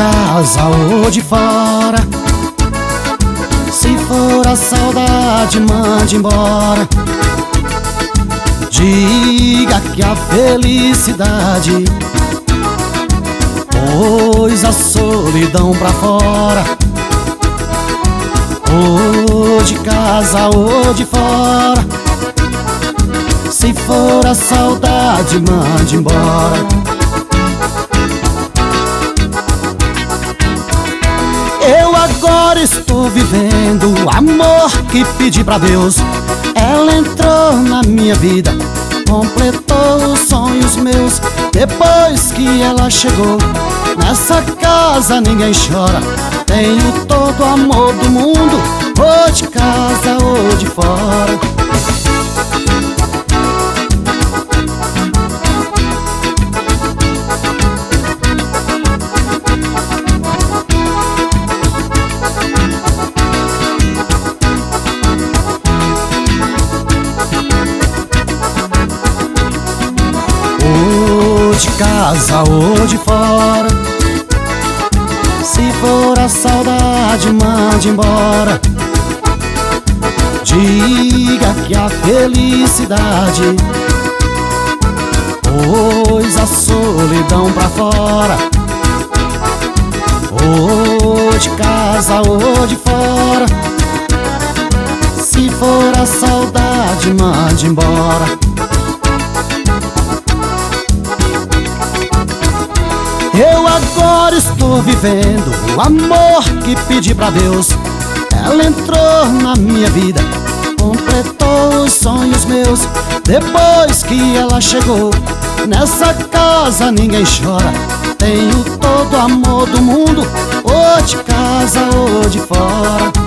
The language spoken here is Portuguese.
casa ou de fora. Se for a saudade, mande embora. Diga que a felicidade pôs a solidão pra fora. Ou de casa ou de fora. Se for a saudade, mande embora. Eu agora estou vivendo o amor que pedi pra Deus. Ela entrou na minha vida, completou os sonhos meus. Depois que ela chegou, nessa casa ninguém chora. Tenho todo o amor do mundo, ou de casa ou de fora. Ou de casa ou de fora. Se for a saudade, mande embora. Diga que a felicidade pôs a solidão pra fora. Ou de casa ou de fora. Se for a saudade, mande embora. Eu agora estou vivendo o amor que pedi pra Deus. Ela entrou na minha vida, completou os sonhos meus. Depois que ela chegou, nessa casa ninguém chora. Tenho todo o amor do mundo, ou de casa ou de fora.